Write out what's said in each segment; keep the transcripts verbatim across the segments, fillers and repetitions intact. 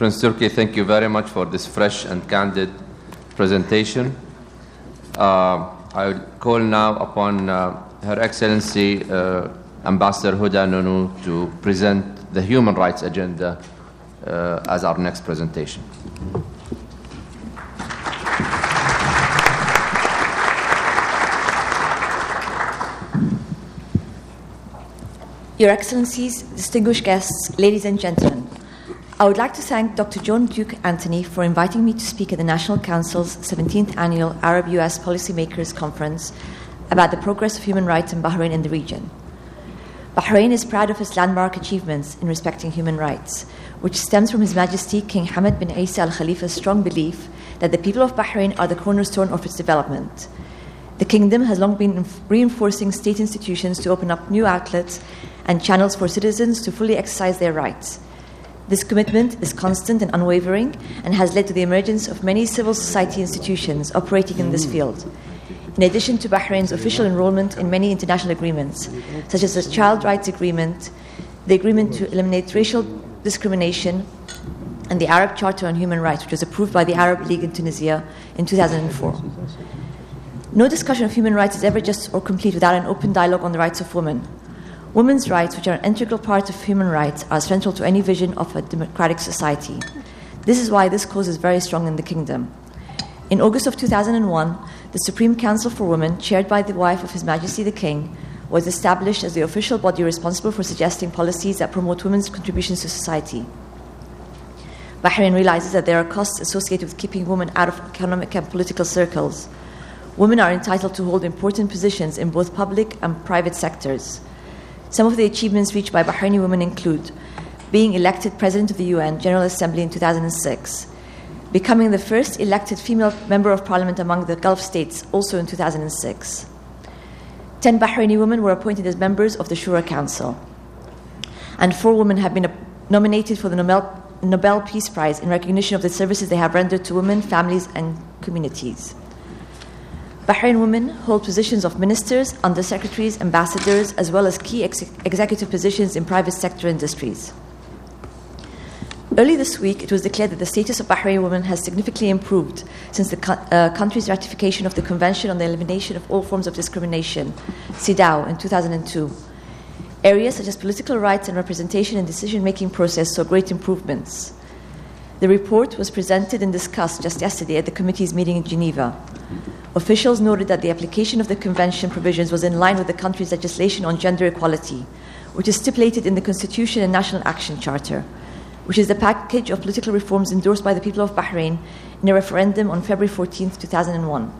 Prince Turki, thank you very much for this fresh and candid presentation. Uh, I will call now upon uh, Her Excellency uh, Ambassador Huda Nunu to present the human rights agenda uh, as our next presentation. Your Excellencies, distinguished guests, ladies and gentlemen, I would like to thank Doctor John Duke Anthony for inviting me to speak at the National Council's seventeenth Annual Arab-U S Policymakers Conference about the progress of human rights in Bahrain and the region. Bahrain is proud of its landmark achievements in respecting human rights, which stems from His Majesty King Hamad bin Isa Al Khalifa's strong belief that the people of Bahrain are the cornerstone of its development. The kingdom has long been reinforcing state institutions to open up new outlets and channels for citizens to fully exercise their rights. This commitment is constant and unwavering and has led to the emergence of many civil society institutions operating in this field, in addition to Bahrain's official enrollment in many international agreements, such as the Child Rights Agreement, the Agreement to Eliminate Racial Discrimination, and the Arab Charter on Human Rights, which was approved by the Arab League in Tunisia in two thousand four. No discussion of human rights is ever just or complete without an open dialogue on the rights of women. Women's rights, which are an integral part of human rights, are central to any vision of a democratic society. This is why this cause is very strong in the kingdom. In August of two thousand one, the Supreme Council for Women, chaired by the wife of His Majesty the King, was established as the official body responsible for suggesting policies that promote women's contributions to society. Bahrain realizes that there are costs associated with keeping women out of economic and political circles. Women are entitled to hold important positions in both public and private sectors. Some of the achievements reached by Bahraini women include being elected President of the U N General Assembly in two thousand six, becoming the first elected female member of parliament among the Gulf states also in two thousand six. Ten Bahraini women were appointed as members of the Shura Council, and four women have been nominated for the Nobel, Nobel Peace Prize in recognition of the services they have rendered to women, families, and communities. Bahrain women hold positions of ministers, undersecretaries, ambassadors, as well as key ex- executive positions in private sector industries. Early this week, it was declared that the status of Bahrain women has significantly improved since the co- uh, country's ratification of the Convention on the Elimination of All Forms of Discrimination, CEDAW, in two thousand two. Areas such as political rights and representation in decision-making process saw great improvements. The report was presented and discussed just yesterday at the committee's meeting in Geneva. Officials noted that the application of the Convention provisions was in line with the country's legislation on gender equality, which is stipulated in the Constitution and National Action Charter, which is the package of political reforms endorsed by the people of Bahrain in a referendum on February fourteenth, two thousand one.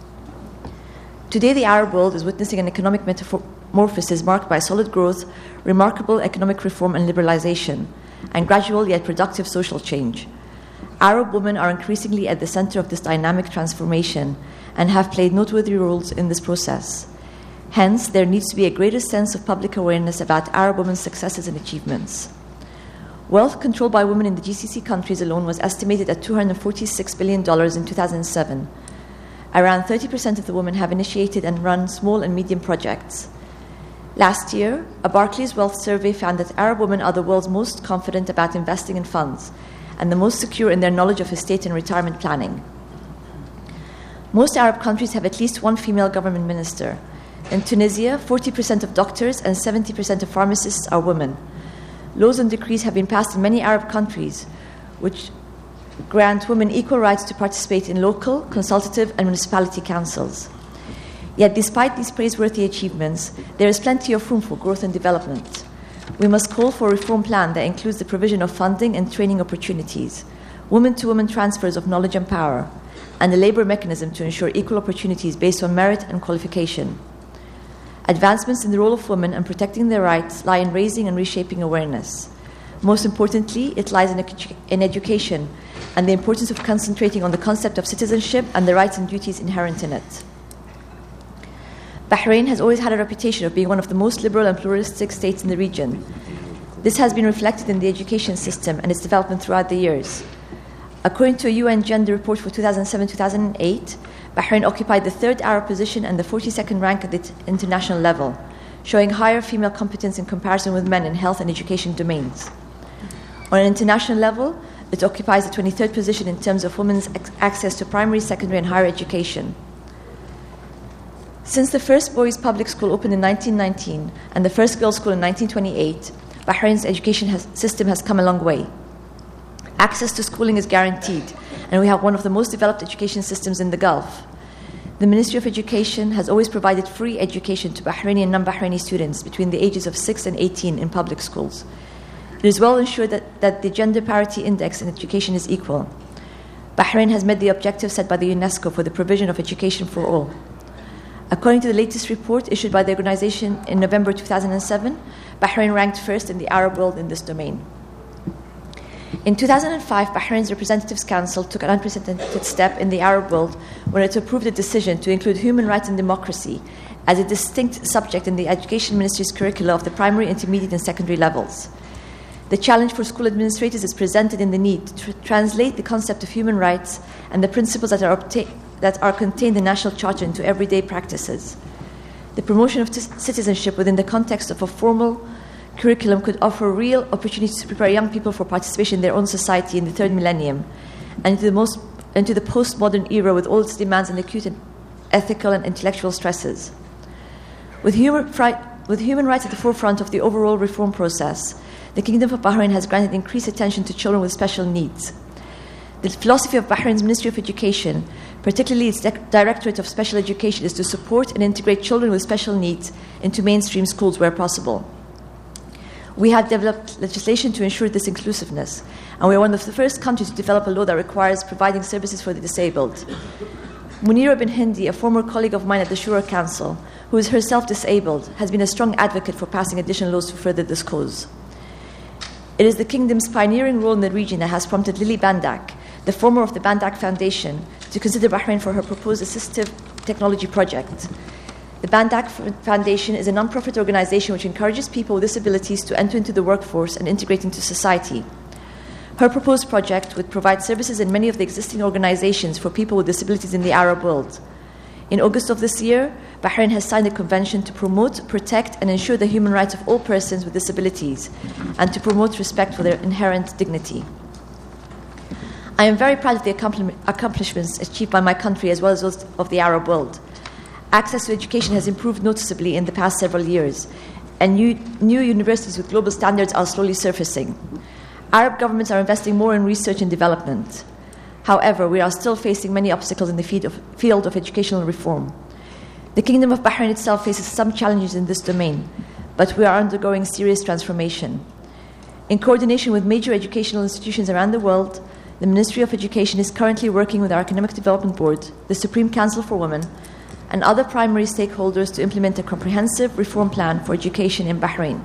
Today, the Arab world is witnessing an economic metamorphosis marked by solid growth, remarkable economic reform and liberalization, and gradual yet productive social change. Arab women are increasingly at the center of this dynamic transformation and have played noteworthy roles in this process. Hence, there needs to be a greater sense of public awareness about Arab women's successes and achievements. Wealth controlled by women in the G C C countries alone was estimated at two hundred forty-six billion dollars in two thousand seven. Around thirty percent of the women have initiated and run small and medium projects. Last year, a Barclays Wealth survey found that Arab women are the world's most confident about investing in funds and the most secure in their knowledge of estate and retirement planning. Most Arab countries have at least one female government minister. In Tunisia, forty percent of doctors and seventy percent of pharmacists are women. Laws and decrees have been passed in many Arab countries which grant women equal rights to participate in local, consultative, and municipality councils. Yet, despite these praiseworthy achievements, there is plenty of room for growth and development. We must call for a reform plan that includes the provision of funding and training opportunities, women-to-women transfers of knowledge and power, and a labor mechanism to ensure equal opportunities based on merit and qualification. Advancements in the role of women and protecting their rights lie in raising and reshaping awareness. Most importantly, it lies in, edu- in education and the importance of concentrating on the concept of citizenship and the rights and duties inherent in it. Bahrain has always had a reputation of being one of the most liberal and pluralistic states in the region. This has been reflected in the education system and its development throughout the years. According to a U N gender report for two thousand seven to two thousand eight, Bahrain occupied the third Arab position and the forty-second rank at the international level, showing higher female competence in comparison with men in health and education domains. On an international level, It occupies the twenty-third position in terms of women's access to primary, secondary, and higher education. Since the first boys' public school opened in nineteen nineteen and the first girls' school in nineteen twenty-eight, Bahrain's education has, system has come a long way. Access to schooling is guaranteed, and we have one of the most developed education systems in the Gulf. The Ministry of Education has always provided free education to Bahraini and non-Bahraini students between the ages of six and eighteen in public schools. It is well ensured that, that the gender parity index in education is equal. Bahrain has met the objective set by the UNESCO for the provision of education for all. According to the latest report issued by the organization in November two thousand seven, Bahrain ranked first in the Arab world in this domain. In two thousand five, Bahrain's Representatives Council took an unprecedented step in the Arab world when it approved a decision to include human rights and democracy as a distinct subject in the Education Ministry's curricula of the primary, intermediate, and secondary levels. The challenge for school administrators is presented in the need to tr- translate the concept of human rights and the principles that are, obta- that are contained in the National Charter into everyday practices. The promotion of t- citizenship within the context of a formal curriculum could offer real opportunities to prepare young people for participation in their own society in the third millennium and into the, most, into the postmodern era with all its demands and acute and ethical and intellectual stresses. With human, fri- with human rights at the forefront of the overall reform process, the Kingdom of Bahrain has granted increased attention to children with special needs. The philosophy of Bahrain's Ministry of Education, particularly its Di- Directorate of Special Education, is to support and integrate children with special needs into mainstream schools where possible. We have developed legislation to ensure this inclusiveness, and we are one of the first countries to develop a law that requires providing services for the disabled. Munira bin Hindi, a former colleague of mine at the Shura Council, who is herself disabled, has been a strong advocate for passing additional laws to further this cause. It is the Kingdom's pioneering role in the region that has prompted Lily Bandak, the former of the Bandak Foundation, to consider Bahrain for her proposed assistive technology project. The Bandak Foundation is a non-profit organization which encourages people with disabilities to enter into the workforce and integrate into society. Her proposed project would provide services in many of the existing organizations for people with disabilities in the Arab world. In August of this year, Bahrain has signed a convention to promote, protect, and ensure the human rights of all persons with disabilities and to promote respect for their inherent dignity. I am very proud of the accomplishments achieved by my country as well as those of the Arab world. Access to education has improved noticeably in the past several years, and new, new universities with global standards are slowly surfacing. Arab governments are investing more in research and development. However, we are still facing many obstacles in the field of, field of educational reform. The Kingdom of Bahrain itself faces some challenges in this domain, but we are undergoing serious transformation. In coordination with major educational institutions around the world, the Ministry of Education is currently working with our Economic Development Board, the Supreme Council for Women, and other primary stakeholders to implement a comprehensive reform plan for education in Bahrain.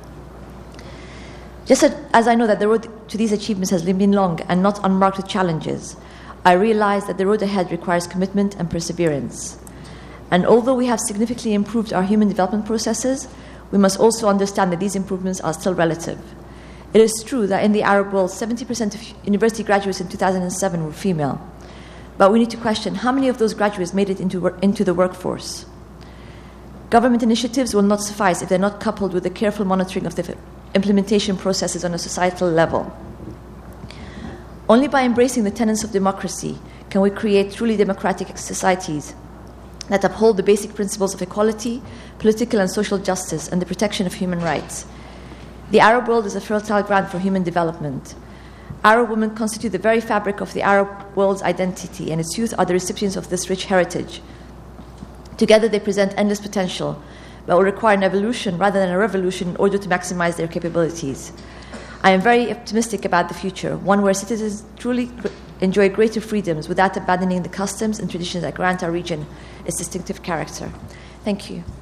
Just as I know that the road to these achievements has been long and not unmarked with challenges, I realize that the road ahead requires commitment and perseverance. And although we have significantly improved our human development processes, we must also understand that these improvements are still relative. It is true that in the Arab world, seventy percent of university graduates in two thousand seven were female. But we need to question how many of those graduates made it into, into the workforce. Government initiatives will not suffice if they're not coupled with the careful monitoring of the implementation processes on a societal level. Only by embracing the tenets of democracy can we create truly democratic societies that uphold the basic principles of equality, political and social justice, and the protection of human rights. The Arab world is a fertile ground for human development. Arab women constitute the very fabric of the Arab world's identity, and its youth are the recipients of this rich heritage. Together they present endless potential, but will require an evolution rather than a revolution in order to maximize their capabilities. I am very optimistic about the future, one where citizens truly enjoy greater freedoms without abandoning the customs and traditions that grant our region its distinctive character. Thank you.